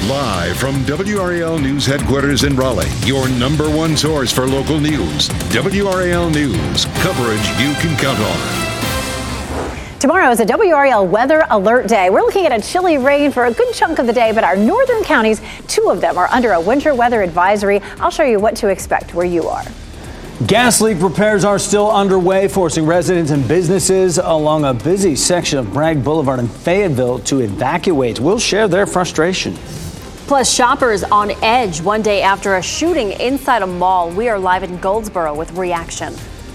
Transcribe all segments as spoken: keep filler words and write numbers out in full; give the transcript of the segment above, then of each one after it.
Live from W R A L News headquarters in Raleigh, your number one source for local news. W R A L News, coverage you can count on. Tomorrow is a W R A L weather alert day. We're looking at a chilly rain for a good chunk of the day, but our northern counties, two of them are under a winter weather advisory. I'll show you what to expect where you are. Gas leak repairs are still underway, forcing residents and businesses along a busy section of Bragg Boulevard in Fayetteville to evacuate. We'll share their frustration. Plus, shoppers on edge one day after a shooting inside a mall. We are live in Goldsboro with reaction.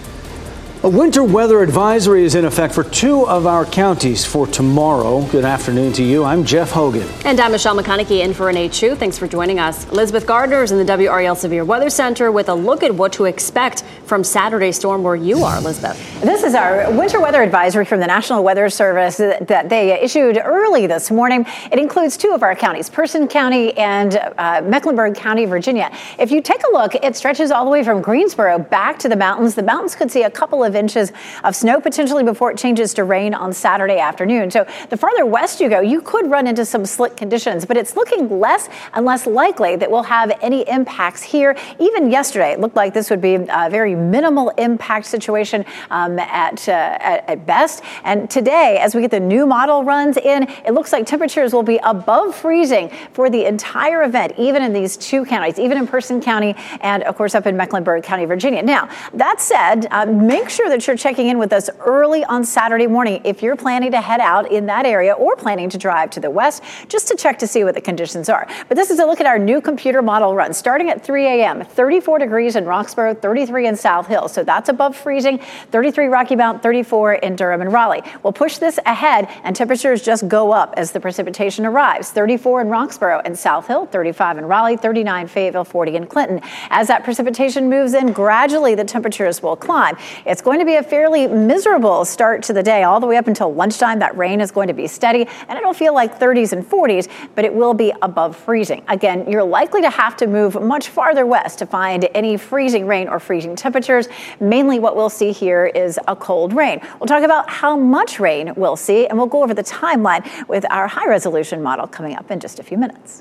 A winter weather advisory is in effect for two of our counties for tomorrow. Good afternoon to you. I'm Jeff Hogan. And I'm Michelle McConaughey in for Renee Chu. Thanks for joining us. Elizabeth Gardner is in the W R A L Severe Weather Center with a look at what to expect from Saturday's storm where you are, Elizabeth. This is our winter weather advisory from the National Weather Service that they issued early this morning. It includes two of our counties, Person County and uh, Mecklenburg County, Virginia. If you take a look, it stretches all the way from Greensboro back to the mountains. The mountains could see a couple of inches of snow potentially before it changes to rain on Saturday afternoon. So the farther west you go, you could run into some slick conditions, but it's looking less and less likely that we'll have any impacts here. Even yesterday, it looked like this would be a very minimal impact situation um, at, uh, at, at best. And today, as we get the new model runs in, it looks like temperatures will be above freezing for the entire event, even in these two counties, even in Person County and, of course, up in Mecklenburg County, Virginia. Now, that said, um, make sure that you're checking in with us early on Saturday morning if you're planning to head out in that area or planning to drive to the west, just to check to see what the conditions are. But this is a look at our new computer model run starting at three a.m. thirty-four degrees in Roxborough, thirty-three in South Hill. So that's above freezing. thirty-three Rocky Mount, thirty-four in Durham and Raleigh. We'll push this ahead and temperatures just go up as the precipitation arrives. thirty-four in Roxborough and South Hill, thirty-five in Raleigh, thirty-nine Fayetteville, forty in Clinton. As that precipitation moves in, gradually the temperatures will climb. It's going to be a fairly miserable start to the day all the way up until lunchtime. That rain is going to be steady and it'll feel like thirties and forties, but it will be above freezing. Again, you're likely to have to move much farther west to find any freezing rain or freezing temperatures. Mainly what we'll see here is a cold rain. We'll talk about how much rain we'll see and we'll go over the timeline with our high resolution model coming up in just a few minutes.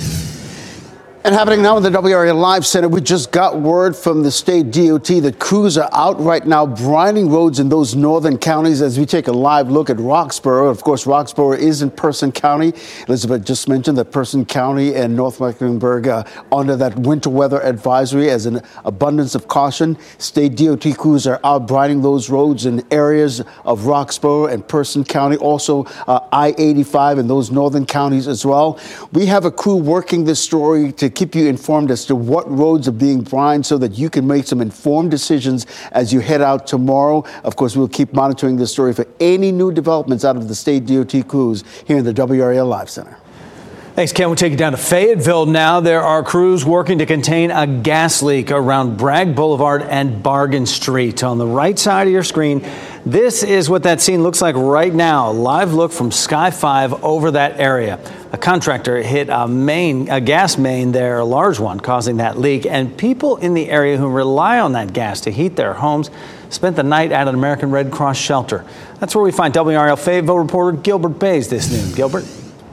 And happening now in the W R A Live Center, we just got word from the state D O T that crews are out right now brining roads in those northern counties as we take a live look at Roxborough. Of course, Roxborough is in Person County. Elizabeth just mentioned that Person County and North Mecklenburg are under that winter weather advisory as an abundance of caution. State D O T crews are out brining those roads in areas of Roxborough and Person County, also uh, I eighty-five in those northern counties as well. We have a crew working this story to keep you informed as to what roads are being brined so that you can make some informed decisions as you head out tomorrow. Of course, we'll keep monitoring this story for any new developments out of the state D O T crews here in the W R A L Live Center. Thanks, Ken. We'll take you down to Fayetteville now. There are crews working to contain a gas leak around Bragg Boulevard and Bargain Street. On the right side of your screen, this is what that scene looks like right now. Live look from Sky five over that area. A contractor hit a main, a gas main there, a large one, causing that leak. And people in the area who rely on that gas to heat their homes spent the night at an American Red Cross shelter. That's where we find W R A L Fayetteville reporter Gilbert Bays this noon. Gilbert?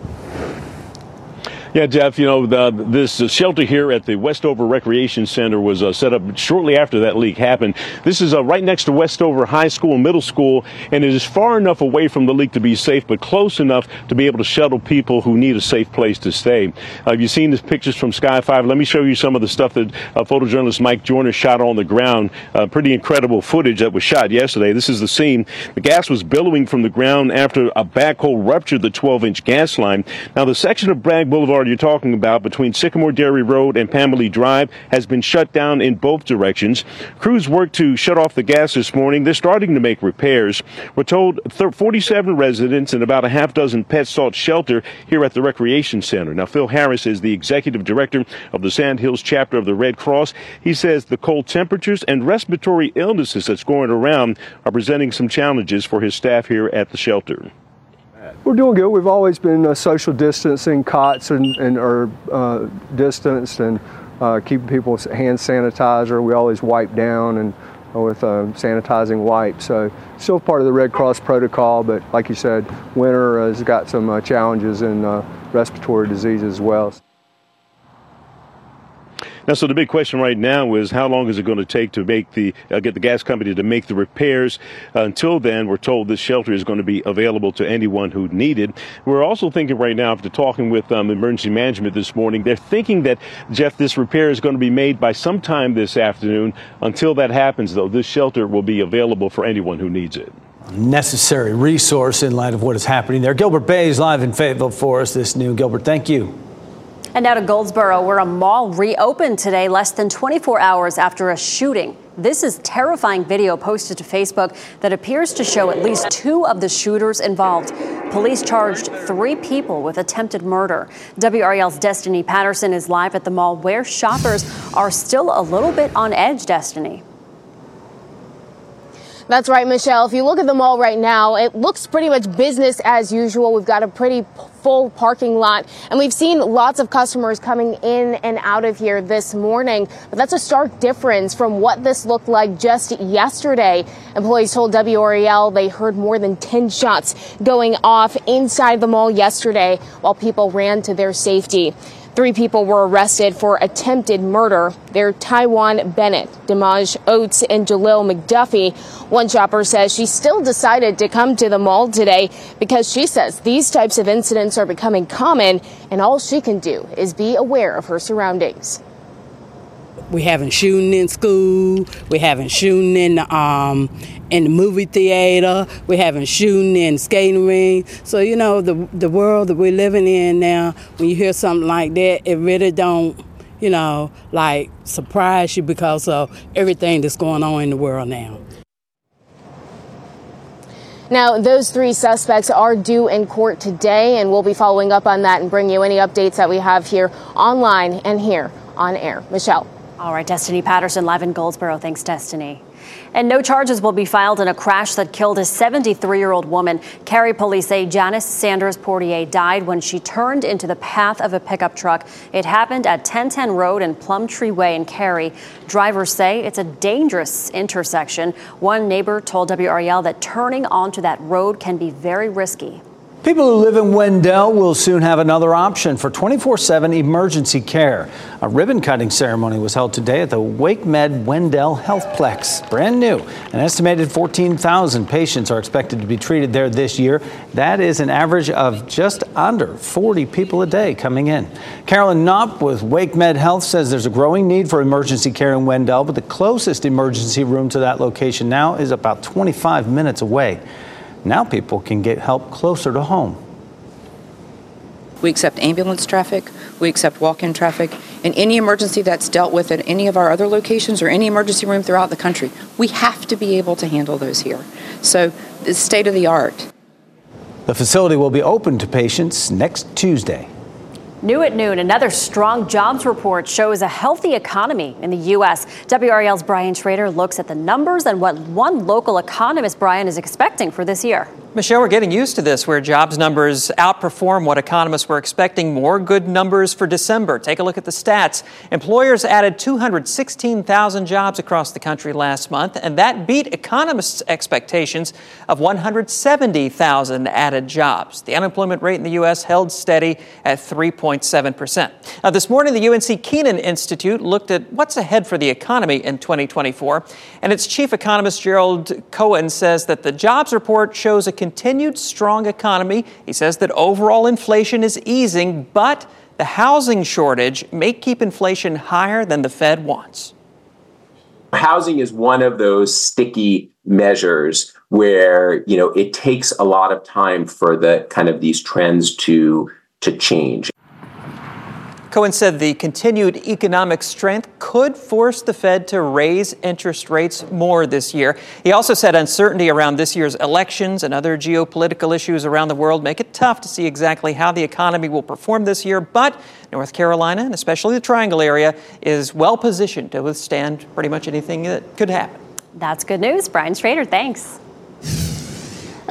Yeah, Jeff, you know, the, this uh, shelter here at the Westover Recreation Center was uh, set up shortly after that leak happened. This is uh, right next to Westover High School and Middle School, and it is far enough away from the leak to be safe, but close enough to be able to shuttle people who need a safe place to stay. Uh, you've seen the pictures from Sky five. Let me show you some of the stuff that uh, photojournalist Mike Joyner shot on the ground. Uh, pretty incredible footage that was shot yesterday. This is the scene. The gas was billowing from the ground after a backhoe ruptured the twelve-inch gas line. Now, the section of Bragg Boulevard you're talking about between Sycamore Dairy Road and Pamela Drive has been shut down in both directions. Crews worked to shut off the gas this morning. They're starting to make repairs. We're told forty-seven residents and about a half dozen pets sought shelter here at the Recreation Center. Now, Phil Harris is the executive director of the Sand Hills chapter of the Red Cross. He says the cold temperatures and respiratory illnesses that's going around are presenting some challenges for his staff here at the shelter. We're doing good. We've always been uh, social distancing, cots and, and are uh, distanced and uh, keeping people's hand sanitizer. We always wipe down and uh, with uh, sanitizing wipes. So still part of the Red Cross protocol, but like you said, winter has got some uh, challenges in uh, respiratory disease as well. Now, so the big question right now is how long is it going to take to make the uh, get the gas company to make the repairs? Uh, until then, we're told this shelter is going to be available to anyone who need it. We're also thinking right now, after talking with um, emergency management this morning, they're thinking that, Jeff, this repair is going to be made by sometime this afternoon. Until that happens, though, this shelter will be available for anyone who needs it. Necessary resource in light of what is happening there. Gilbert Bay is live in Fayetteville for us this noon. Gilbert, thank you. And now to Goldsboro, where a mall reopened today less than twenty-four hours after a shooting. This is terrifying video posted to Facebook that appears to show at least two of the shooters involved. Police charged three people with attempted murder. W R E L's Destiny Patterson is live at the mall where shoppers are still a little bit on edge, Destiny. That's right, Michelle. If you look at the mall right now, it looks pretty much business as usual. We've got a pretty full parking lot, and we've seen lots of customers coming in and out of here this morning. But that's a stark difference from what this looked like just yesterday. Employees told W R E L they heard more than ten shots going off inside the mall yesterday while people ran to their safety. Three people were arrested for attempted murder. They're Taiwan Bennett, Damaj Oates, and Jalil McDuffie. One shopper says she still decided to come to the mall today because she says these types of incidents are becoming common, and all she can do is be aware of her surroundings. We haven't shooting in school. We haven't shooting in the, um, in the movie theater. We haven't shooting in skating ring. So, you know, the the world that we're living in now, when you hear something like that, it really don't, you know, like surprise you because of everything that's going on in the world now. Now, those three suspects are due in court today, and we'll be following up on that and bring you any updates that we have here online and here on air. Michelle. All right, Destiny Patterson live in Goldsboro. Thanks, Destiny. And no charges will be filed in a crash that killed a seventy-three-year-old woman. Cary police say Janice Sanders Portier died when she turned into the path of a pickup truck. It happened at ten ten Road and Plumtree Way in Cary. Drivers say it's a dangerous intersection. One neighbor told W R E L that turning onto that road can be very risky. People who live in Wendell will soon have another option for twenty-four seven emergency care. A ribbon-cutting ceremony was held today at the WakeMed Wendell Healthplex. Brand new. An estimated fourteen thousand patients are expected to be treated there this year. That is an average of just under forty people a day coming in. Carolyn Knopp with WakeMed Health says there's a growing need for emergency care in Wendell, but the closest emergency room to that location now is about twenty-five minutes away. Now people can get help closer to home. We accept ambulance traffic, we accept walk-in traffic, and any emergency that's dealt with at any of our other locations or any emergency room throughout the country, we have to be able to handle those here. So it's state of the art. The facility will be open to patients next Tuesday. New at noon, another strong jobs report shows a healthy economy in the U S. W R E L's Brian Schrader looks at the numbers and what one local economist, Brian, is expecting for this year. Michelle, we're getting used to this, where jobs numbers outperform what economists were expecting. More good numbers for December. Take a look at the stats. Employers added two hundred sixteen thousand jobs across the country last month, and that beat economists' expectations of one hundred seventy thousand added jobs. The unemployment rate in the U S held steady at three point seven percent. Now, this morning, the U N C Kenan Institute looked at what's ahead for the economy in twenty twenty-four, and its chief economist, Gerald Cohen, says that the jobs report shows a continued strong economy. He says that overall inflation is easing, but the housing shortage may keep inflation higher than the Fed wants. Housing is one of those sticky measures where, you know, it takes a lot of time for the kind of these trends to to change. Cohen said the continued economic strength could force the Fed to raise interest rates more this year. He also said uncertainty around this year's elections and other geopolitical issues around the world make it tough to see exactly how the economy will perform this year. But North Carolina, and especially the Triangle area, is well positioned to withstand pretty much anything that could happen. That's good news. Brian Schrader, thanks.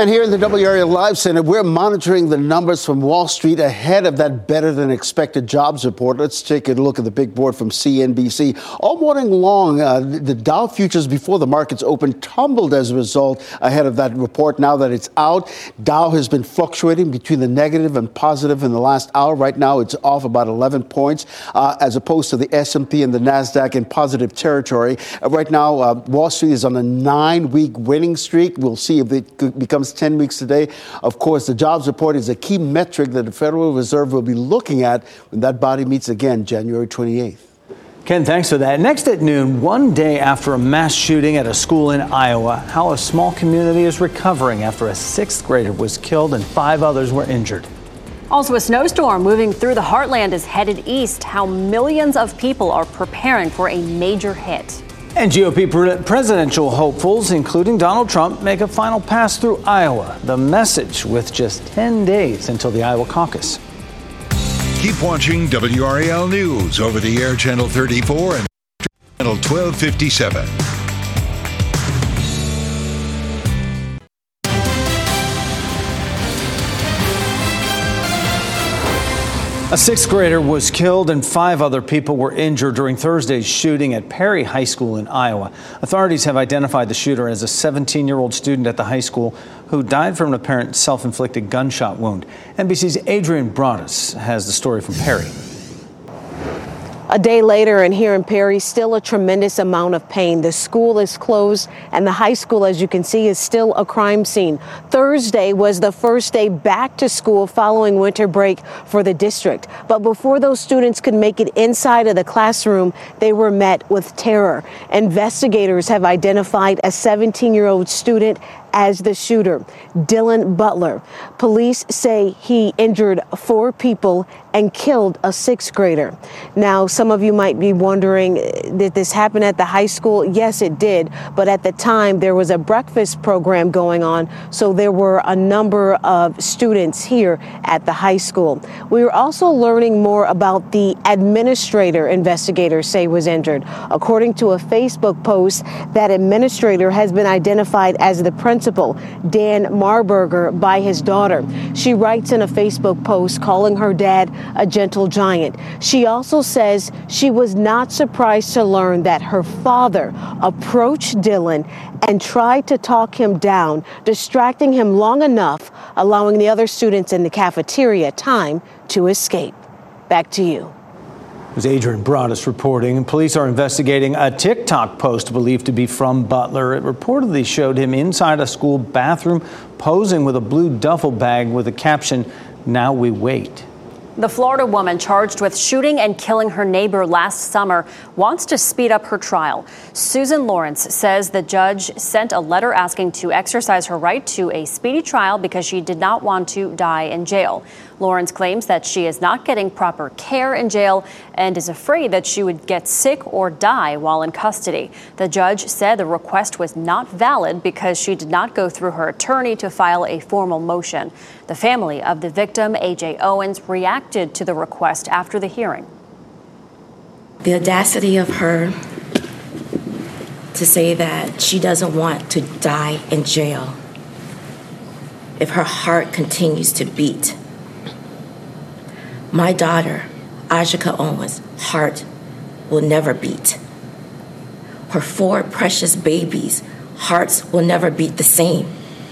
And here in the W R A Live Center, we're monitoring the numbers from Wall Street ahead of that better-than-expected jobs report. Let's take a look at the big board from C N B C. All morning long, uh, the Dow futures before the markets opened tumbled as a result ahead of that report. Now that it's out, Dow has been fluctuating between the negative and positive in the last hour. Right now, it's off about eleven points, uh, as opposed to the S and P and the NASDAQ in positive territory. Uh, right now, uh, Wall Street is on a nine-week winning streak. We'll see if it becomes ten weeks today. Of course, the jobs report is a key metric that the Federal Reserve will be looking at when that body meets again January twenty-eighth. Ken, thanks for that. Next at noon, one day after a mass shooting at a school in Iowa, how a small community is recovering after a sixth grader was killed and five others were injured. Also, a snowstorm moving through the heartland is headed east. How millions of people are preparing for a major hit. And G O P presidential hopefuls, including Donald Trump, make a final pass through Iowa. The message with just ten days until the Iowa caucus. Keep watching W R A L News over the air channel thirty-four and channel twelve fifty-seven. A sixth grader was killed and five other people were injured during Thursday's shooting at Perry High School in Iowa. Authorities have identified the shooter as a seventeen-year-old student at the high school who died from an apparent self-inflicted gunshot wound. N B C's Adrian Broaddus has the story from Perry. A day later, and here in Perry, still a tremendous amount of pain. The school is closed, and the high school, as you can see, is still a crime scene. Thursday was the first day back to school following winter break for the district. But before those students could make it inside of the classroom, they were met with terror. Investigators have identified a seventeen-year-old student as the shooter, Dylan Butler. Police say he injured four people and killed a sixth grader. Now, some of you might be wondering, did this happen at the high school? Yes, it did. But at the time, there was a breakfast program going on, so there were a number of students here at the high school. We were also learning more about the administrator investigators say was injured. According to a Facebook post, that administrator has been identified as the principal, Dan Marburger, by his daughter. She writes in a Facebook post calling her dad a gentle giant. She also says she was not surprised to learn that her father approached Dylan and tried to talk him down, distracting him long enough, allowing the other students in the cafeteria time to escape. Back to you. It was Adrian Broaddus reporting, and police are investigating a TikTok post believed to be from Butler. It reportedly showed him inside a school bathroom posing with a blue duffel bag with a caption, "Now we wait." The Florida woman charged with shooting and killing her neighbor last summer wants to speed up her trial. Susan Lawrence says the judge sent a letter asking to exercise her right to a speedy trial because she did not want to die in jail. Lawrence claims that she is not getting proper care in jail and is afraid that she would get sick or die while in custody. The judge said the request was not valid because she did not go through her attorney to file a formal motion. The family of the victim, A J Owens, reacted to the request after the hearing. The audacity of her to say that she doesn't want to die in jail if her heart continues to beat. My daughter, Ajika Owens' heart will never beat. Her four precious babies' hearts will never beat the same.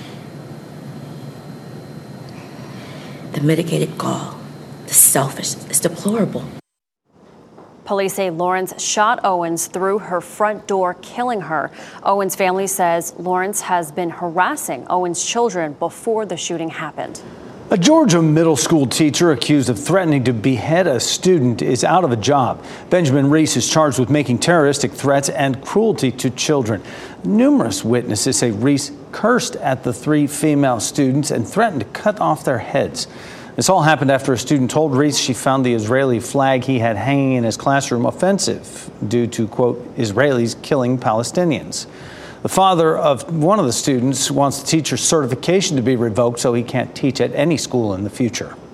The mitigated gall, the selfish, is deplorable. Police say Lawrence shot Owens through her front door, killing her. Owens' family says Lawrence has been harassing Owens' children before the shooting happened. A Georgia middle school teacher accused of threatening to behead a student is out of a job. Benjamin Reese is charged with making terroristic threats and cruelty to children. Numerous witnesses say Reese cursed at the three female students and threatened to cut off their heads. This all happened after a student told Reese she found the Israeli flag he had hanging in his classroom offensive due to, quote, Israelis killing Palestinians. The father of one of the students wants the teacher's certification to be revoked so he can't teach at any school in the future.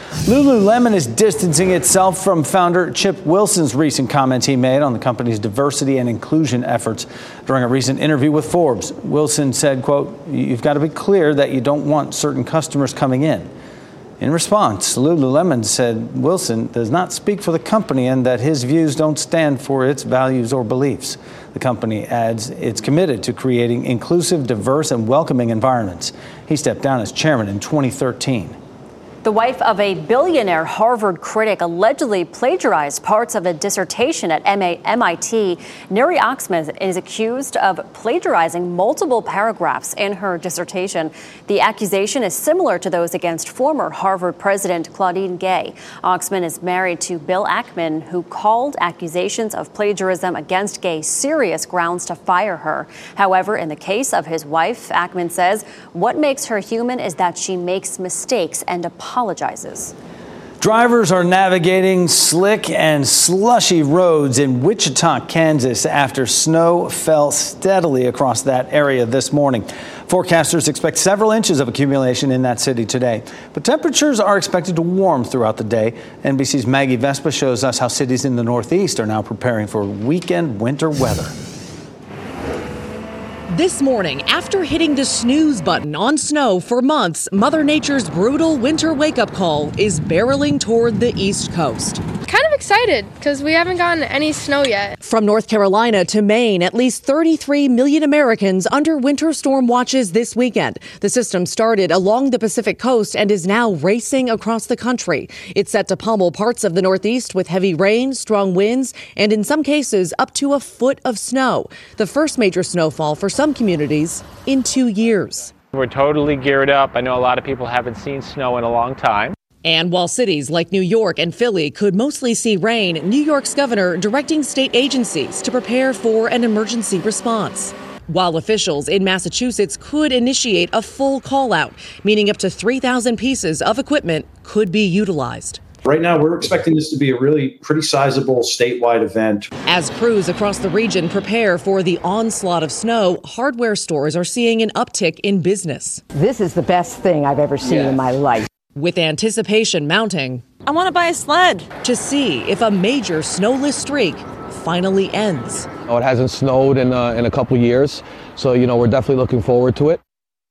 Lululemon is distancing itself from founder Chip Wilson's recent comments he made on the company's diversity and inclusion efforts. During a recent interview with Forbes, Wilson said, quote, "You've got to be clear that you don't want certain customers coming in." In response, Lululemon said Wilson does not speak for the company and that his views don't stand for its values or beliefs. The company adds it's committed to creating inclusive, diverse, and welcoming environments. He stepped down as chairman in twenty thirteen. The wife of a billionaire Harvard critic allegedly plagiarized parts of a dissertation at M I T. Neri Oxman is accused of plagiarizing multiple paragraphs in her dissertation. The accusation is similar to those against former Harvard president Claudine Gay. Oxman is married to Bill Ackman, who called accusations of plagiarism against Gay serious grounds to fire her. However, in the case of his wife, Ackman says what makes her human is that she makes mistakes and apologizes. apologizes. Drivers are navigating slick and slushy roads in Wichita, Kansas, after snow fell steadily across that area this morning. Forecasters expect several inches of accumulation in that city today, but temperatures are expected to warm throughout the day. N B C's Maggie Vespa shows us how cities in the Northeast are now preparing for weekend winter weather. This morning, after hitting the snooze button on snow for months, Mother Nature's brutal winter wake-up call is barreling toward the East Coast. Kind of excited because we haven't gotten any snow yet. From North Carolina to Maine, at least thirty-three million Americans under winter storm watches this weekend. The system started along the Pacific coast and is now racing across the country. It's set to pummel parts of the Northeast with heavy rain, strong winds, and in some cases up to a foot of snow. The first major snowfall for some communities in two years. We're totally geared up. I know a lot of people haven't seen snow in a long time. And while cities like New York and Philly could mostly see rain, New York's governor directing state agencies to prepare for an emergency response. While officials in Massachusetts could initiate a full call-out, meaning up to three thousand pieces of equipment could be utilized. Right now, we're expecting this to be a really pretty sizable statewide event. As crews across the region prepare for the onslaught of snow, hardware stores are seeing an uptick in business. This is the best thing I've ever seen yeah. in my life. With anticipation mounting, I want to buy a sled to see if a major snowless streak finally ends. Oh, it hasn't snowed in uh, in a couple years, so you know we're definitely looking forward to it.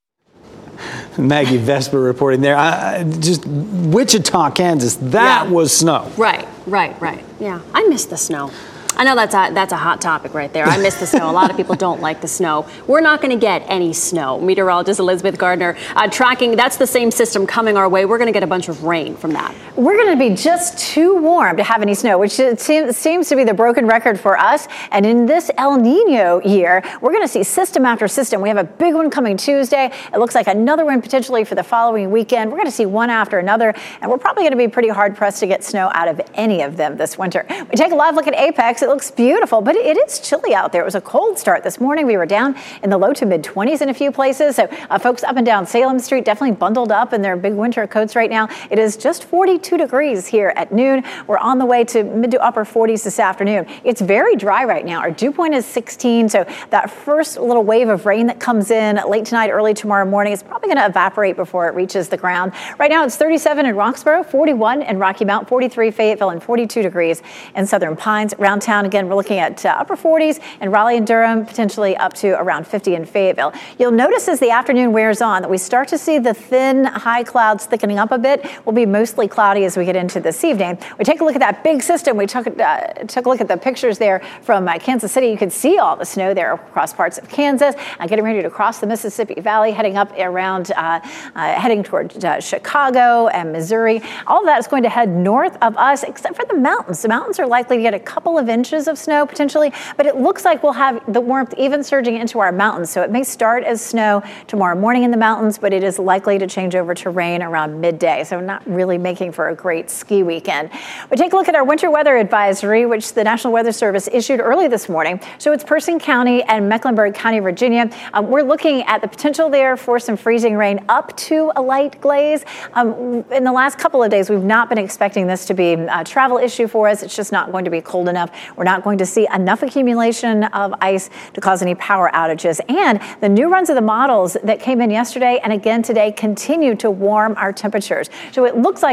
Maggie Vespa reporting there. Uh, just Wichita, Kansas. That yeah. was snow. Right, right, right. Yeah, I miss the snow. I know that's a, that's a hot topic right there. I miss the snow. A lot of people don't like the snow. We're not going to get any snow. Meteorologist Elizabeth Gardner uh, tracking, that's the same system coming our way. We're going to get a bunch of rain from that. We're going to be just too warm to have any snow, which seems to be the broken record for us. And in this El Nino year, we're going to see system after system. We have a big one coming Tuesday. It looks like another one potentially for the following weekend. We're going to see one after another, and we're probably going to be pretty hard pressed to get snow out of any of them this winter. We take a live look at Apex. It looks beautiful, but it is chilly out there. It was a cold start this morning. We were down in the low to mid twenties in a few places. So uh, folks up and down Salem Street definitely bundled up in their big winter coats right now. It is just forty-two degrees here at noon. We're on the way to mid to upper forties this afternoon. It's very dry right now. Our dew point is sixteen. So that first little wave of rain that comes in late tonight, early tomorrow morning is probably going to evaporate before it reaches the ground. Right now it's thirty-seven in Roxborough, forty-one in Rocky Mount, forty-three Fayetteville, and forty-two degrees in Southern Pines. Around town again, we're looking at uh, upper forties in Raleigh and Durham, potentially up to around fifty in Fayetteville. You'll notice as the afternoon wears on that we start to see the thin high clouds thickening up a bit. Will be mostly cloudy as we get into this evening. We take a look at that big system. We took, uh, took a look at the pictures there from uh, Kansas City. You could see all the snow there across parts of Kansas. Uh, getting ready to cross the Mississippi Valley, heading up around, uh, uh, heading toward uh, Chicago and Missouri. All of that is going to head north of us, except for the mountains. The mountains are likely to get a couple of inches of snow potentially, but it looks like we'll have the warmth even surging into our mountains. So it may start as snow tomorrow morning in the mountains, but it is likely to change over to rain around midday. So not really making for a great ski weekend. We take a look at our winter weather advisory, which the National Weather Service issued early this morning. So it's Person County and Mecklenburg County, Virginia. Um, we're looking at the potential there for some freezing rain up to a light glaze. Um, in the last couple of days, we've not been expecting this to be a travel issue for us. It's just not going to be cold enough. We're not going to see enough accumulation of ice to cause any power outages. And the new runs of the models that came in yesterday and again today continue to warm our temperatures. So it looks like in Raleigh,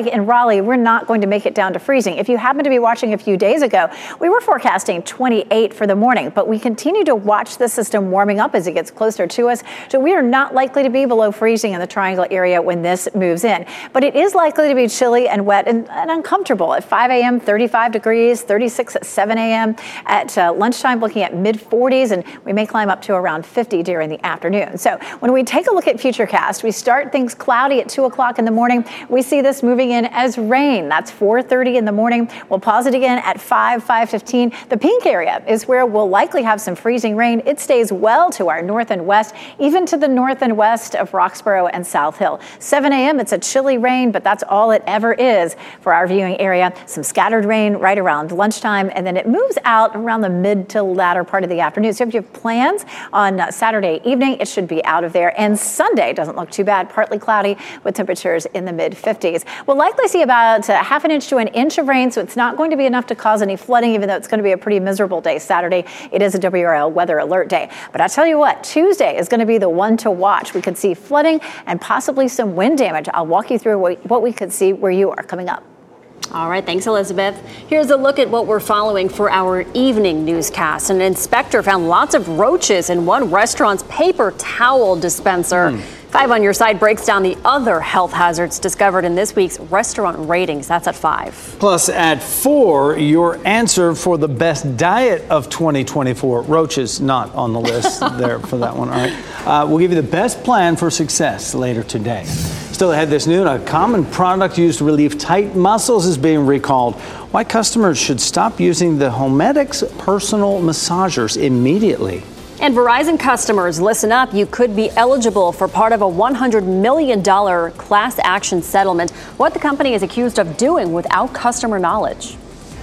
Raleigh, we're not going to make it down to freezing. If you happen to be watching a few days ago, we were forecasting twenty-eight for the morning, but we continue to watch the system warming up as it gets closer to us. So we are not likely to be below freezing in the Triangle area when this moves in. But it is likely to be chilly and wet and, and uncomfortable. At five a.m., thirty-five degrees, thirty-six at seven a.m. At uh, lunchtime, looking at mid forties, and we may climb up to around fifty during the afternoon. So when we take a look at Futurecast, we start things cloudy at two o'clock in the morning. We see this moving in as rain. That's four thirty in the morning. We'll pause it again at five, five fifteen. The pink area is where we'll likely have some freezing rain. It stays well to our north and west, even to the north and west of Roxborough and South Hill. seven a.m., it's a chilly rain, but that's all it ever is for our viewing area. Some scattered rain right around lunchtime, and then it moves out around the mid to latter part of the afternoon. So if you have plans on Saturday evening, it should be out of there. And Sunday doesn't look too bad, partly cloudy with temperatures in the mid fifties. We'll likely see about a half an inch to an inch of rain, so it's not going to be enough to cause any flooding, even though it's going to be a pretty miserable day Saturday. It is a W R L weather alert day. But I tell you what, Tuesday is going to be the one to watch. We could see flooding and possibly some wind damage. I'll walk you through what we could see where you are coming up. All right, thanks, Elizabeth. Here's a look at what we're following for our evening newscast. An inspector found lots of roaches in one restaurant's paper towel dispenser. Mm. Five on your side breaks down the other health hazards discovered in this week's restaurant ratings. That's at five. Plus, at four, your answer for the best diet of twenty twenty-four. Roaches not on the list there for that one. All right. Uh, we'll give you the best plan for success later today. Still ahead this noon, a common product used to relieve tight muscles is being recalled. Why customers should stop using the Homedics personal massagers immediately. And Verizon customers, listen up. You could be eligible for part of a one hundred million dollars class action settlement. What the company is accused of doing without customer knowledge.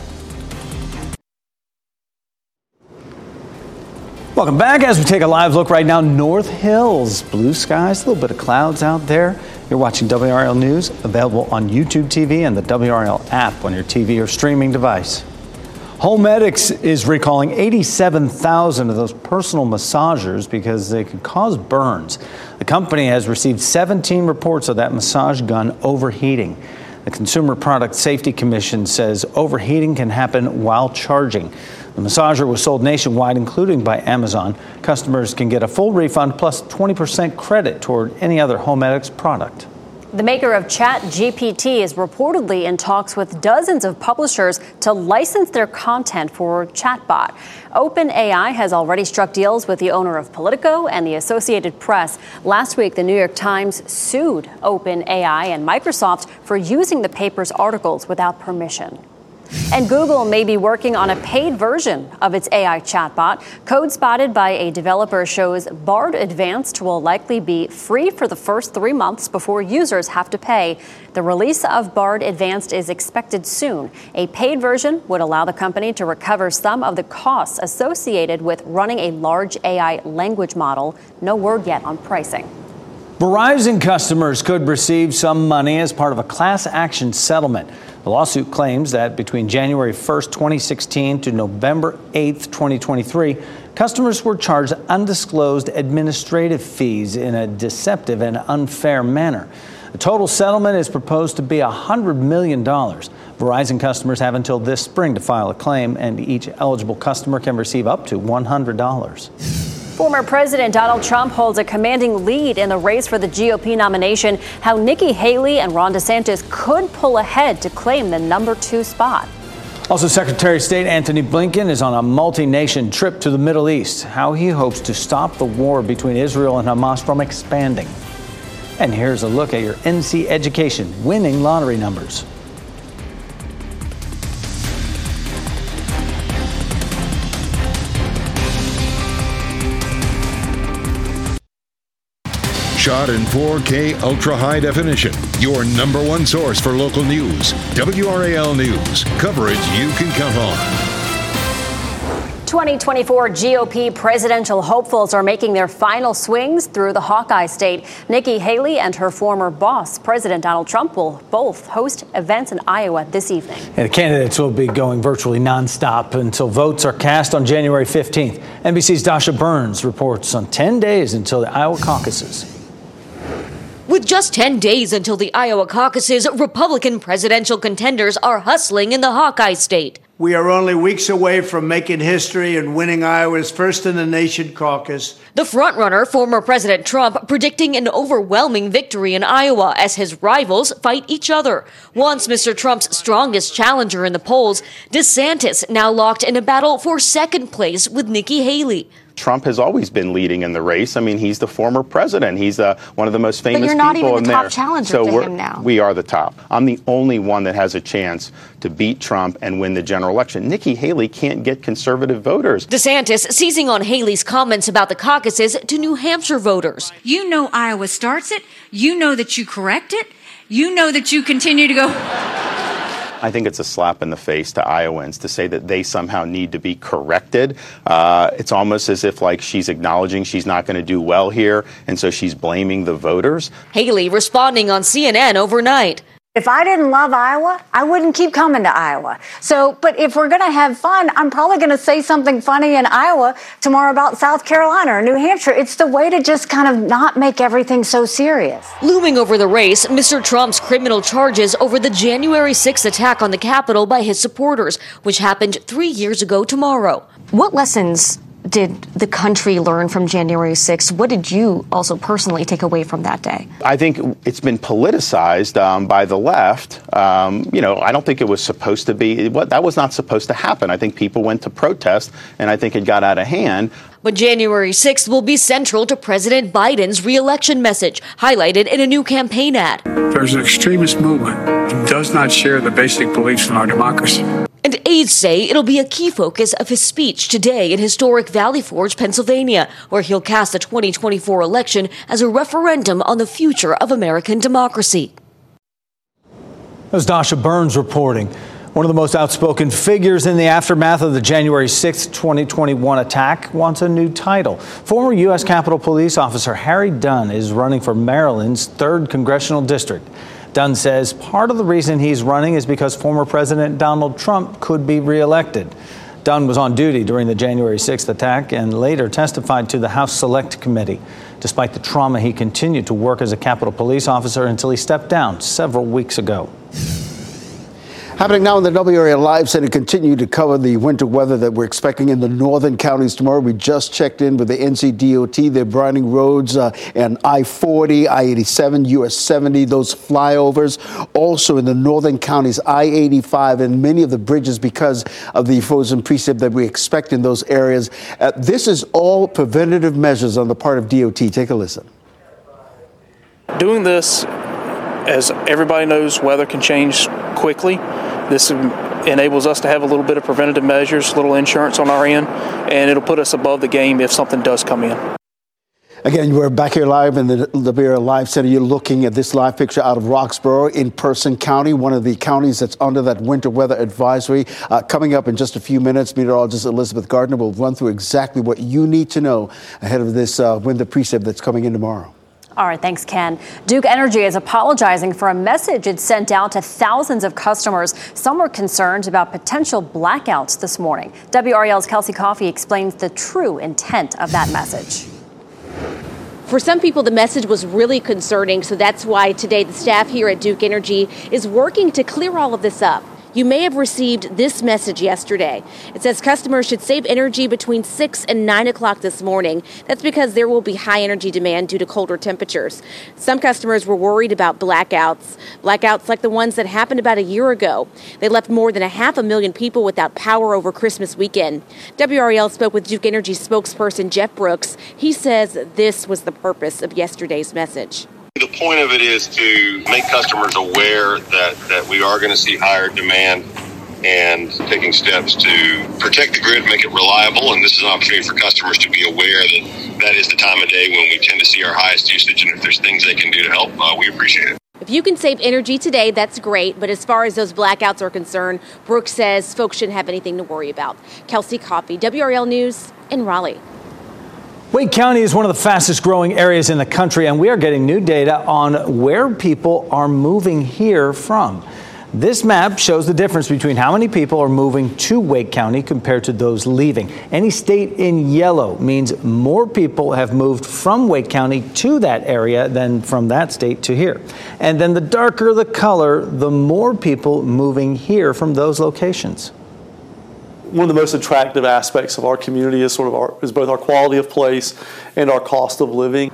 Welcome back as we take a live look right now. North Hills, blue skies, a little bit of clouds out there. You're watching W R L News, available on YouTube T V and the W R L app on your T V or streaming device. Homedics is recalling eighty-seven thousand of those personal massagers because they could cause burns. The company has received seventeen reports of that massage gun overheating. The Consumer Product Safety Commission says overheating can happen while charging. The massager was sold nationwide, including by Amazon. Customers can get a full refund plus twenty percent credit toward any other Homedics product. The maker of ChatGPT is reportedly in talks with dozens of publishers to license their content for chatbot. OpenAI has already struck deals with the owner of Politico and the Associated Press. Last week, the New York Times sued OpenAI and Microsoft for using the paper's articles without permission. And Google may be working on a paid version of its A I chatbot. Code spotted by a developer shows Bard Advanced will likely be free for the first three months before users have to pay. The release of Bard Advanced is expected soon. A paid version would allow the company to recover some of the costs associated with running a large A I language model. No word yet on pricing. Verizon customers could receive some money as part of a class action settlement. The lawsuit claims that between January first, twenty sixteen to November eighth, twenty twenty-three, customers were charged undisclosed administrative fees in a deceptive and unfair manner. The total settlement is proposed to be one hundred million dollars. Verizon customers have until this spring to file a claim, and each eligible customer can receive up to one hundred dollars. Former President Donald Trump holds a commanding lead in the race for the G O P nomination. How Nikki Haley and Ron DeSantis could pull ahead to claim the number two spot. Also, Secretary of State Antony Blinken is on a multi-nation trip to the Middle East. How he hopes to stop the war between Israel and Hamas from expanding. And here's a look at your N C Education winning lottery numbers. Shot in four K ultra high definition. Your number one source for local news. W R A L News. Coverage you can count on. twenty twenty-four G O P presidential hopefuls are making their final swings through the Hawkeye state. Nikki Haley and her former boss, President Donald Trump, will both host events in Iowa this evening. And the candidates will be going virtually nonstop until votes are cast on January fifteenth. N B C's Dasha Burns reports on ten days until the Iowa caucuses. With just ten days until the Iowa caucuses, Republican presidential contenders are hustling in the Hawkeye state. We are only weeks away from making history and winning Iowa's first in the nation caucus. The frontrunner, former President Trump, predicting an overwhelming victory in Iowa as his rivals fight each other. Once Mister Trump's strongest challenger in the polls, DeSantis now locked in a battle for second place with Nikki Haley. Trump has always been leading in the race. I mean, he's the former president. He's uh, one of the most famous people in there. But you're not even the top challenger so to we're, him now. We are the top. I'm the only one that has a chance to beat Trump and win the general election. Nikki Haley can't get conservative voters. DeSantis seizing on Haley's comments about the caucuses to New Hampshire voters. You know Iowa starts it. You know that you correct it. You know that you continue to go... I think it's a slap in the face to Iowans to say that they somehow need to be corrected. Uh, it's almost as if like she's acknowledging she's not going to do well here, and so she's blaming the voters. Haley responding on C N N overnight. If I didn't love Iowa, I wouldn't keep coming to Iowa. So, but if we're going to have fun, I'm probably going to say something funny in Iowa tomorrow about South Carolina or New Hampshire. It's the way to just kind of not make everything so serious. Looming over the race, Mister Trump's criminal charges over the January sixth attack on the Capitol by his supporters, which happened three years ago tomorrow. What lessons did the country learn from January sixth? What did you also personally take away from that day? I think it's been politicized um, by the left. Um, you know, I don't think it was supposed to be. What that was not supposed to happen. I think people went to protest, and I think it got out of hand. But January sixth will be central to President Biden's re-election message, highlighted in a new campaign ad. There's an extremist movement that does not share the basic beliefs in our democracy. And aides say it'll be a key focus of his speech today in historic Valley Forge, Pennsylvania, where he'll cast the twenty twenty-four election as a referendum on the future of American democracy. That was Dasha Burns reporting. One of the most outspoken figures in the aftermath of the January sixth, twenty twenty-one attack wants a new title. Former U S Capitol Police Officer Harry Dunn is running for Maryland's third congressional district. Dunn says part of the reason he's running is because former President Donald Trump could be reelected. Dunn was on duty during the January sixth attack and later testified to the House Select Committee. Despite the trauma, he continued to work as a Capitol Police officer until he stepped down several weeks ago. Happening now in the W R A Live Center, continue to cover the winter weather that we're expecting in the northern counties tomorrow. We just checked in with the N C D O T. They're brining roads uh, and I forty, I eighty-seven, U S seventy, those flyovers. Also in the northern counties, I eighty-five and many of the bridges because of the frozen precip that we expect in those areas. Uh, this is all preventative measures on the part of D O T. Take a listen. Doing this, as everybody knows, weather can change quickly. This enables us to have a little bit of preventative measures, a little insurance on our end, and it'll put us above the game if something does come in. Again, we're back here live in the W R A Live Center. You're looking at this live picture out of Roxborough in Person County, one of the counties that's under that winter weather advisory. Uh, coming up in just a few minutes, meteorologist Elizabeth Gardner will run through exactly what you need to know ahead of this uh, winter precip that's coming in tomorrow. All right, thanks, Ken. Duke Energy is apologizing for a message it sent out to thousands of customers. Some were concerned about potential blackouts this morning. W R A L's Kelsey Coffey explains the true intent of that message. For some people, the message was really concerning, so that's why today the staff here at Duke Energy is working to clear all of this up. You may have received this message yesterday. It says customers should save energy between six and nine o'clock this morning. That's because there will be high energy demand due to colder temperatures. Some customers were worried about blackouts, blackouts like the ones that happened about a year ago. They left more than a half a million people without power over Christmas weekend. W R A L spoke with Duke Energy spokesperson Jeff Brooks. He says this was the purpose of yesterday's message. The point of it is to make customers aware that, that we are going to see higher demand and taking steps to protect the grid, make it reliable. And this is an opportunity for customers to be aware that that is the time of day when we tend to see our highest usage. And if there's things they can do to help, uh, we appreciate it. If you can save energy today, that's great. But as far as those blackouts are concerned, Brooks says folks shouldn't have anything to worry about. Kelsey Coffey, W R A L News in Raleigh. Wake County is one of the fastest growing areas in the country, and we are getting new data on where people are moving here from. This map shows the difference between how many people are moving to Wake County compared to those leaving. Any state in yellow means more people have moved from Wake County to that area than from that state to here. And then the darker the color, the more people moving here from those locations. One of the most attractive aspects of our community is sort of our, is both our quality of place and our cost of living.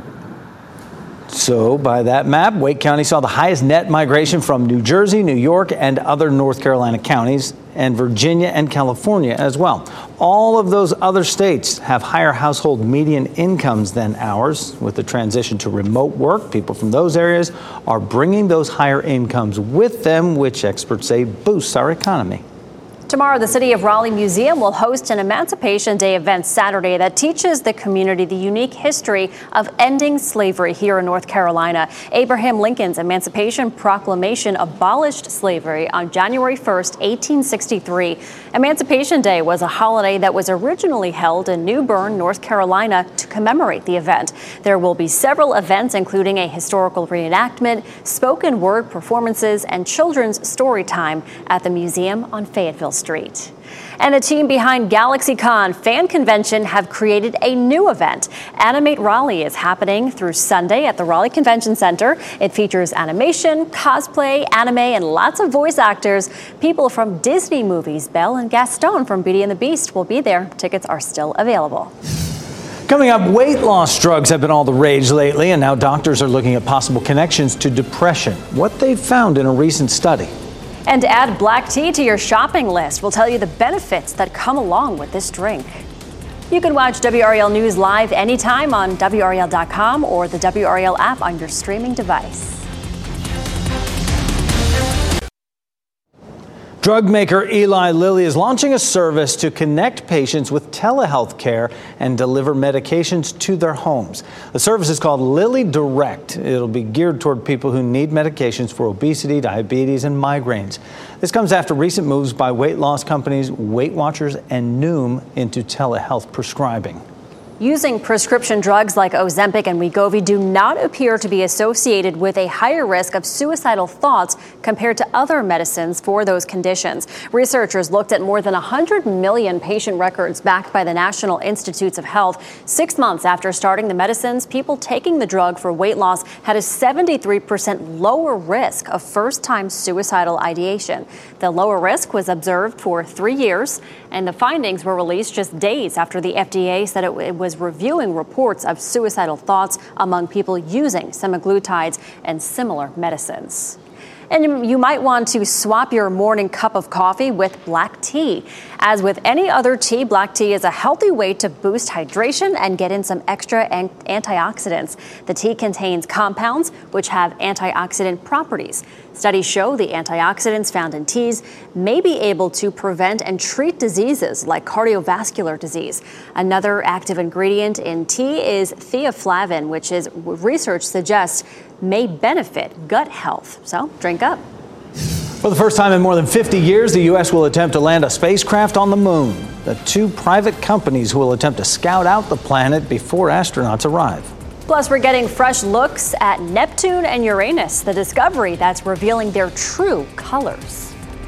So by that map, Wake County saw the highest net migration from New Jersey, New York, and other North Carolina counties, and Virginia and California as well. All of those other states have higher household median incomes than ours. With the transition to remote work, people from those areas are bringing those higher incomes with them, which experts say boosts our economy. Tomorrow, the City of Raleigh Museum will host an Emancipation Day event Saturday that teaches the community the unique history of ending slavery here in North Carolina. Abraham Lincoln's Emancipation Proclamation abolished slavery on January first, eighteen sixty-three. Emancipation Day was a holiday that was originally held in New Bern, North Carolina, to commemorate the event. There will be several events, including a historical reenactment, spoken word performances, and children's story time at the museum on Fayetteville Street. And a team behind GalaxyCon Fan Convention have created a new event. Animate Raleigh is happening through Sunday at the Raleigh Convention Center. It features animation, cosplay, anime, and lots of voice actors. People from Disney movies, Belle and Gaston from Beauty and the Beast, will be there. Tickets are still available. Coming up, weight loss drugs have been all the rage lately, and now doctors are looking at possible connections to depression. What they found in a recent study. And add black tea to your shopping list. We'll tell you the benefits that come along with this drink. You can watch W R A L News live anytime on W R A L dot com or the W R A L app on your streaming device. Drug maker Eli Lilly is launching a service to connect patients with telehealth care and deliver medications to their homes. The service is called Lilly Direct. It'll be geared toward people who need medications for obesity, diabetes, and migraines. This comes after recent moves by weight loss companies Weight Watchers and Noom into telehealth prescribing. Using prescription drugs like Ozempic and Wegovy do not appear to be associated with a higher risk of suicidal thoughts compared to other medicines for those conditions. Researchers looked at more than one hundred million patient records backed by the National Institutes of Health. Six months after starting the medicines, people taking the drug for weight loss had a seventy-three percent lower risk of first-time suicidal ideation. The lower risk was observed for three years, and the findings were released just days after the F D A said it was was reviewing reports of suicidal thoughts among people using semaglutides and similar medicines. And you might want to swap your morning cup of coffee with black tea. As with any other tea, black tea is a healthy way to boost hydration and get in some extra antioxidants. The tea contains compounds which have antioxidant properties. Studies show the antioxidants found in teas may be able to prevent and treat diseases like cardiovascular disease. Another active ingredient in tea is theaflavin, which is research suggests may benefit gut health. So drink up. For the first time in more than fifty years, the U S will attempt to land a spacecraft on the moon. The two private companies will attempt to scout out the planet before astronauts arrive. Plus, we're getting fresh looks at Neptune and Uranus, the discovery that's revealing their true colors.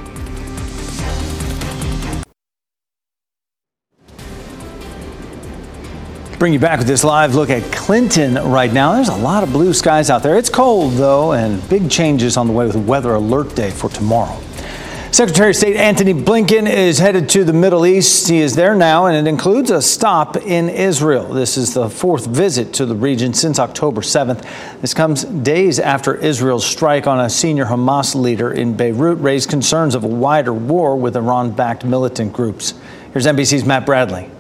Bring you back with this live look at Clinton right now. There's a lot of blue skies out there. It's cold, though, and big changes on the way with Weather Alert Day for tomorrow. Secretary of State Antony Blinken is headed to the Middle East. He is there now, and it includes a stop in Israel. This is the fourth visit to the region since October seventh. This comes days after Israel's strike on a senior Hamas leader in Beirut raised concerns of a wider war with Iran-backed militant groups. Here's N B C's Matt Bradley.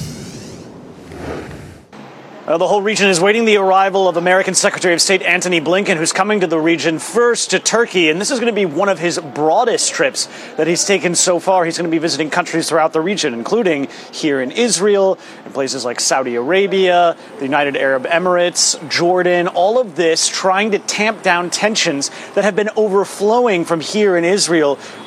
Uh, the whole region is waiting the arrival of American Secretary of State Antony Blinken, who's coming to the region first to Turkey. And this is going to be one of his broadest trips that he's taken so far. He's going to be visiting countries throughout the region, including here in Israel, in places like Saudi Arabia, the United Arab Emirates, Jordan, all of this trying to tamp down tensions that have been overflowing from here in Israel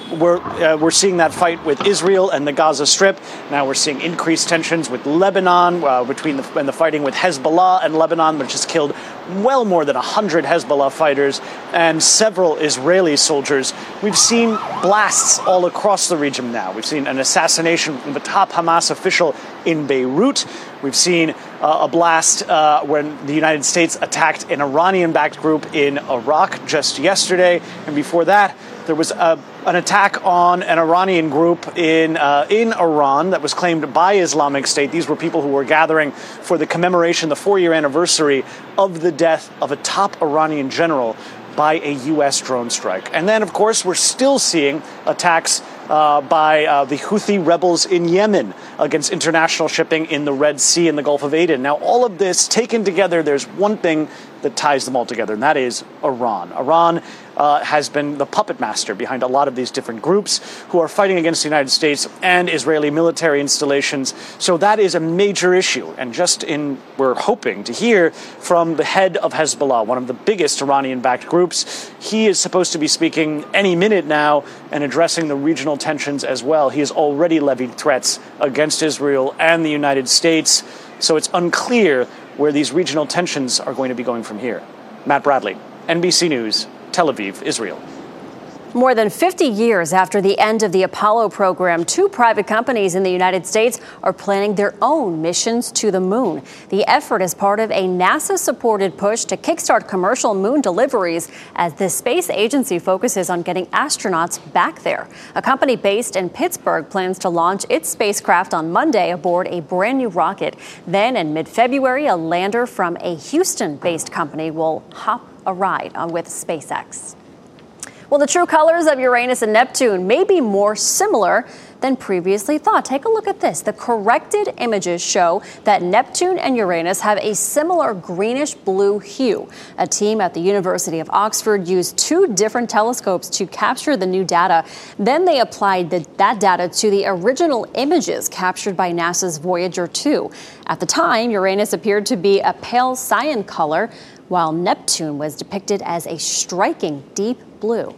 we're uh, we're seeing that fight with Israel and the Gaza Strip. Now we're seeing increased tensions with Lebanon, uh, between the, and the fighting with Hezbollah and Lebanon, which has killed well more than one hundred Hezbollah fighters and several Israeli soldiers. We've seen blasts all across the region now. We've seen an assassination from the top Hamas official in Beirut. We've seen uh, a blast uh, when the United States attacked an Iranian-backed group in Iraq just yesterday. And before that, there was a, an attack on an Iranian group in uh, in Iran that was claimed by Islamic State. These were people who were gathering for the commemoration, the four-year anniversary of the death of a top Iranian general by a U S drone strike. And then, of course, we're still seeing attacks uh, by uh, the Houthi rebels in Yemen against international shipping in the Red Sea and the Gulf of Aden. Now, all of this taken together, there's one thing that ties them all together, and that is Iran. Iran uh, has been the puppet master behind a lot of these different groups who are fighting against the United States and Israeli military installations. So that is a major issue. And just in, we're hoping to hear from the head of Hezbollah, one of the biggest Iranian-backed groups. He is supposed to be speaking any minute now and addressing the regional tensions as well. He has already levied threats against Israel and the United States. So it's unclear where these regional tensions are going to be going from here. Matt Bradley, N B C News, Tel Aviv, Israel. More than fifty years after the end of the Apollo program, two private companies in the United States are planning their own missions to the moon. The effort is part of a NASA-supported push to kickstart commercial moon deliveries as the space agency focuses on getting astronauts back there. A company based in Pittsburgh plans to launch its spacecraft on Monday aboard a brand new rocket. Then in mid-February, a lander from a Houston-based company will hop a ride with SpaceX. Well, the true colors of Uranus and Neptune may be more similar than previously thought. Take a look at this. The corrected images show that Neptune and Uranus have a similar greenish blue hue. A team at the University of Oxford used two different telescopes to capture the new data. Then they applied the, that data to the original images captured by NASA's Voyager two. At the time, Uranus appeared to be a pale cyan color, while Neptune was depicted as a striking deep blue.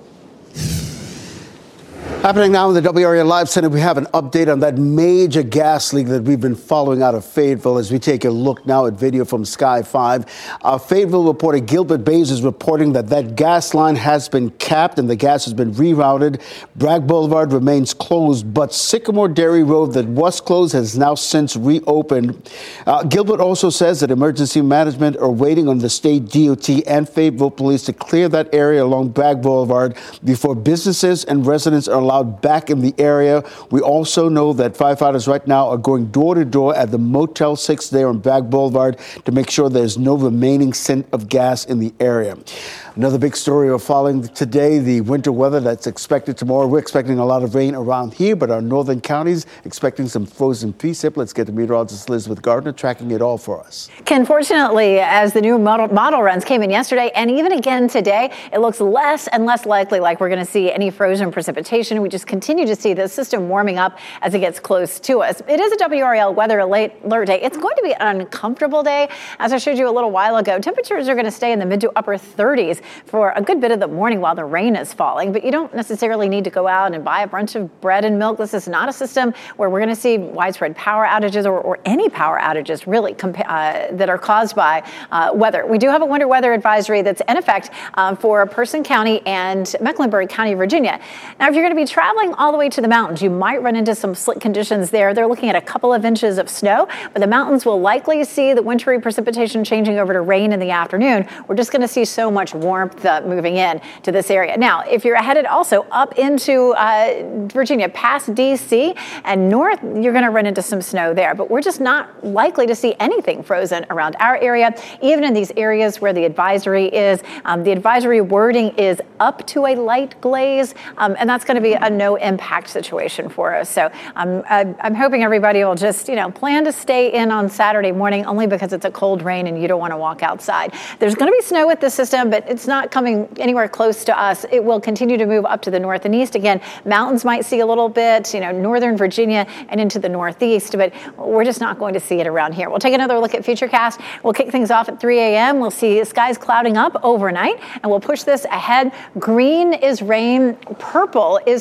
Happening now in the W R A Live Center, we have an update on that major gas leak that we've been following out of Fayetteville as we take a look now at video from Sky five. Our Fayetteville reporter Gilbert Bays is reporting that that gas line has been capped and the gas has been rerouted. Bragg Boulevard remains closed, but Sycamore Dairy Road that was closed has now since reopened. Uh, Gilbert also says that emergency management are waiting on the state D O T and Fayetteville police to clear that area along Bragg Boulevard before businesses and residents are allowed back in the area. We also know that firefighters right now are going door to door at the Motel six there on Bragg Boulevard to make sure there's no remaining scent of gas in the area. Another big story we're following today, the winter weather that's expected tomorrow. We're expecting a lot of rain around here, but our northern counties expecting some frozen precip. Let's get to meteorologist Elizabeth Gardner tracking it all for us. Ken, fortunately, as the new model, model runs came in yesterday and even again today, it looks less and less likely like we're going to see any frozen precipitation. We just continue to see the system warming up as it gets close to us. It is a W R L weather alert day. It's going to be an uncomfortable day. As I showed you a little while ago, temperatures are going to stay in the mid to upper thirties for a good bit of the morning while the rain is falling, but you don't necessarily need to go out and buy a bunch of bread and milk. This is not a system where we're going to see widespread power outages or, or any power outages really compa- uh, that are caused by uh, weather. We do have a winter weather advisory that's in effect um, for Person County and Mecklenburg County, Virginia. Now, if you're going to be traveling all the way to the mountains, you might run into some slick conditions there. They're looking at a couple of inches of snow, but the mountains will likely see the wintry precipitation changing over to rain in the afternoon. We're just going to see so much warmth uh, moving in to this area. Now, if you're headed also up into uh, Virginia, past D C and north, you're going to run into some snow there, but we're just not likely to see anything frozen around our area, even in these areas where the advisory is. Um, the advisory wording is up to a light glaze, um, and that's going to be a no impact situation for us. So um, I, I'm hoping everybody will just, you know, plan to stay in on Saturday morning only because it's a cold rain and you don't want to walk outside. There's going to be snow with this system, but it's not coming anywhere close to us. It will continue to move up to the north and east. Again, mountains might see a little bit, you know, northern Virginia and into the northeast, but we're just not going to see it around here. We'll take another look at Futurecast. We'll kick things off at three a.m. We'll see skies clouding up overnight, and we'll push this ahead. Green is rain, purple is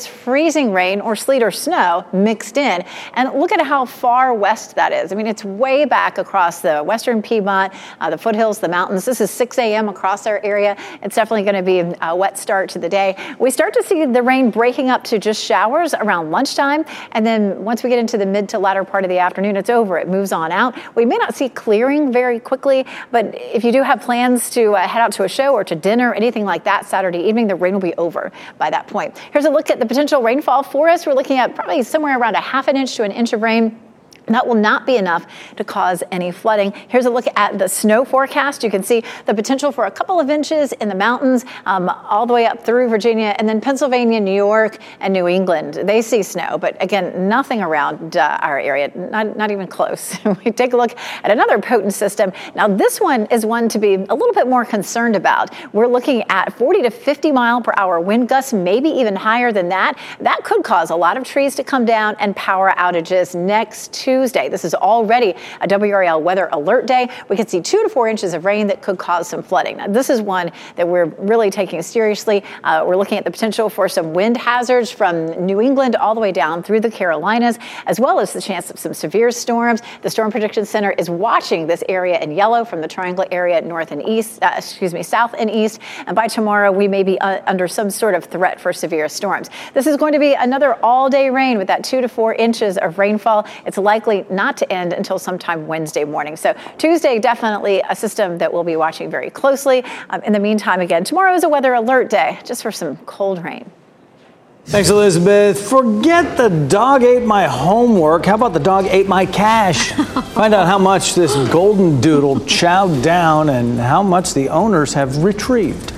freezing rain or sleet or snow mixed in. And look at how far west that is. I mean, it's way back across the western Piedmont, uh, the foothills, the mountains. This is six a.m. across our area. It's definitely going to be a wet start to the day. We start to see the rain breaking up to just showers around lunchtime. And then once we get into the mid to latter part of the afternoon, it's over. It moves on out. We may not see clearing very quickly, but if you do have plans to uh, head out to a show or to dinner, anything like that Saturday evening, the rain will be over by that point. Here's a look at the potential rainfall for us. We're looking at probably somewhere around a half an inch to an inch of rain. That will not be enough to cause any flooding. Here's a look at the snow forecast. You can see the potential for a couple of inches in the mountains, um, all the way up through Virginia, and then Pennsylvania, New York, and New England. They see snow, but again, nothing around uh, our area, not, not even close. We take a look at another potent system. Now, this one is one to be a little bit more concerned about. We're looking at forty to fifty mile per hour wind gusts, maybe even higher than that. That could cause a lot of trees to come down and power outages next Tuesday. Tuesday. This is already a W R L weather alert day. We could see two to four inches of rain that could cause some flooding. Now, this is one that we're really taking seriously. Uh, we're looking at the potential for some wind hazards from New England all the way down through the Carolinas, as well as the chance of some severe storms. The Storm Prediction Center is watching this area in yellow from the Triangle area north and east, uh, excuse me, south and east. And by tomorrow, we may be uh, under some sort of threat for severe storms. This is going to be another all-day rain with that two to four inches of rainfall. It's likely not to end until sometime Wednesday morning. So Tuesday, definitely a system that we'll be watching very closely. Um, in the meantime, again, tomorrow is a weather alert day, just for some cold rain. Thanks, Elizabeth. Forget the dog ate my homework. How about the dog ate my cash? Find out how much this golden doodle chowed down and how much the owners have retrieved.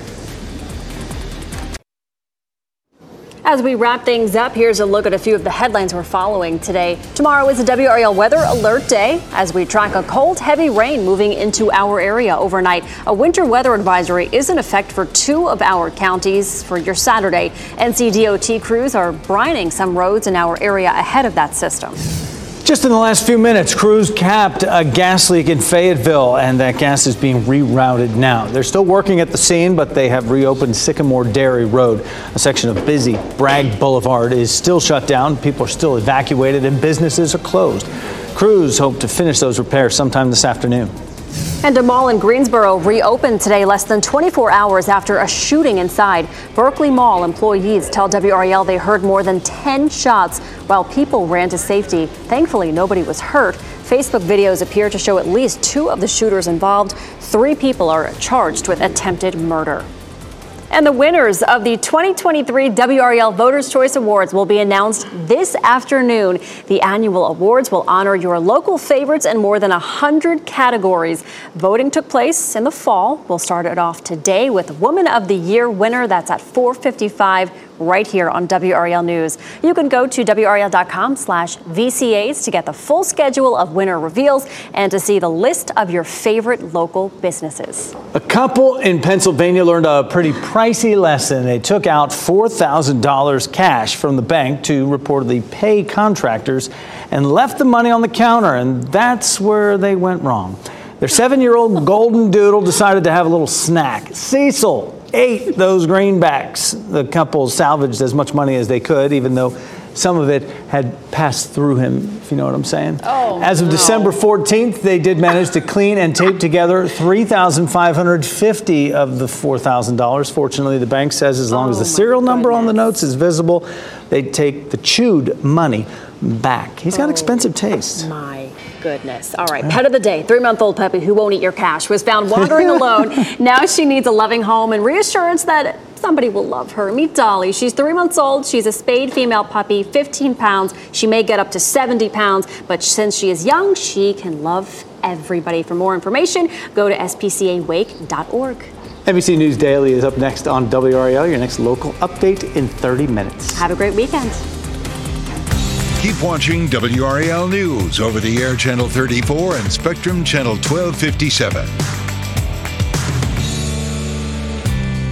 As we wrap things up, here's a look at a few of the headlines we're following today. Tomorrow is a W R L weather alert day as we track a cold, heavy rain moving into our area overnight. A winter weather advisory is in effect for two of our counties for your Saturday. N C D O T crews are brining some roads in our area ahead of that system. Just in the last few minutes, crews capped a gas leak in Fayetteville, and that gas is being rerouted now. They're still working at the scene, but they have reopened Sycamore Dairy Road. A section of busy Bragg Boulevard is still shut down. People are still evacuated, and businesses are closed. Crews hope to finish those repairs sometime this afternoon. And a mall in Greensboro reopened today less than twenty-four hours after a shooting inside. Berkeley Mall employees tell W R L they heard more than ten shots while people ran to safety. Thankfully, nobody was hurt. Facebook videos appear to show at least two of the shooters involved. Three people are charged with attempted murder. And the winners of the twenty twenty-three W R L Voters' Choice Awards will be announced this afternoon. The annual awards will honor your local favorites in more than one hundred categories. Voting took place in the fall. We'll start it off today with Woman of the Year winner. That's at four fifty-five right here on W R L News. You can go to W R L dot com slash V C As to get the full schedule of winner reveals and to see the list of your favorite local businesses. A couple in Pennsylvania learned a pretty pricey lesson. They took out four thousand dollars cash from the bank to reportedly pay contractors and left the money on the counter, and that's where they went wrong. Their seven-year-old golden doodle decided to have a little snack. Cecil ate those greenbacks. The couple salvaged as much money as they could, even though some of it had passed through him, if you know what I'm saying. Oh, as of no. December fourteenth, they did manage to clean and tape together three thousand five hundred fifty dollars of the four thousand dollars. Fortunately, the bank says as long oh, as the serial number goodness. on the notes is visible, they take the chewed money back. He's got oh, expensive tastes. My goodness. All right. Pet of the day. Three-month-old puppy who won't eat your cash was found wandering alone. Now she needs a loving home and reassurance that somebody will love her. Meet Dolly. She's three months old. She's a spayed female puppy, fifteen pounds. She may get up to seventy pounds, but since she is young, she can love everybody. For more information, go to S P C A wake dot org. N B C News Daily is up next on W R L, your next local update in thirty minutes. Have a great weekend. Keep watching W R A L News over the air channel thirty-four and Spectrum channel twelve fifty-seven.